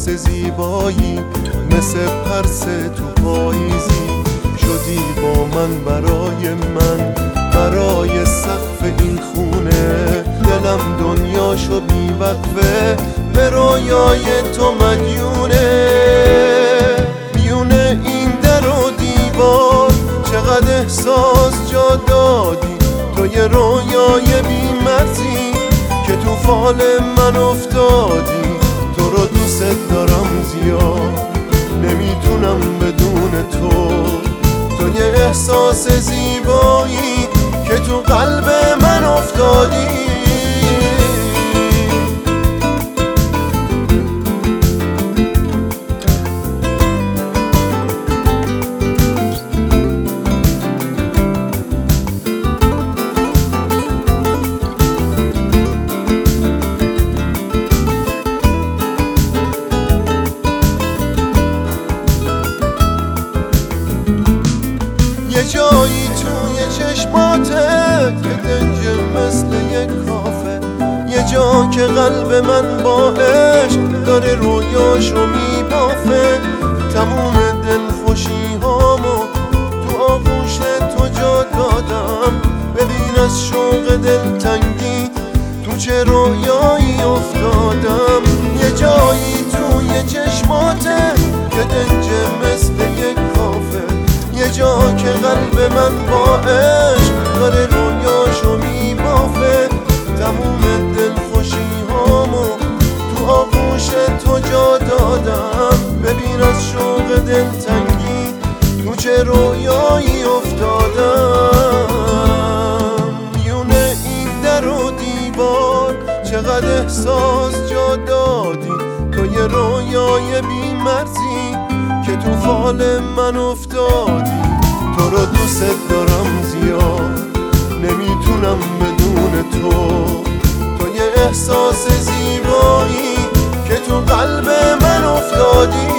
احساس زیبایی مثل پرس تو پاییزی شدی با من، برای سقف این خونه. دلم دنیاشو بی وقفه به رویای تو مدیونه. میونه این در و دیوار چقدر احساس جا دادی، تو یه رویای بی مرزی که تو فال من افتادی. تو رو دوست دارم زیاد، نمیتونم بدون تو. تو یه احساس زیبایی که تو قلب من افتادی. یه جایی توی چشماته که دنج مثل یک کافه، یه جا که قلب من با عشق داره رویاشو میبافه. تموم دلخوشی هامو تو آغوش تو جا دادم. ببین از شوق دلتنگی تو چه رویایی افتادم. یه جایی توی چشماته که دنج مثل یک کافه، یه جا که قلب من با عشق داره رویاشو میبافه. تموم دلخوشی هامو تو آغوش تو جا دادم. ببین از شوق دلتنگی تو چه رویایی افتادم. میونه این در و دیوار چقدر احساس جا دادی، تو یه رویای بی مرزی که تو فال من افتادی. تو رو دوست دارم زیاد، نمیتونم بدون تو. تو یه احساس زیبایی که تو قلب من افتادی.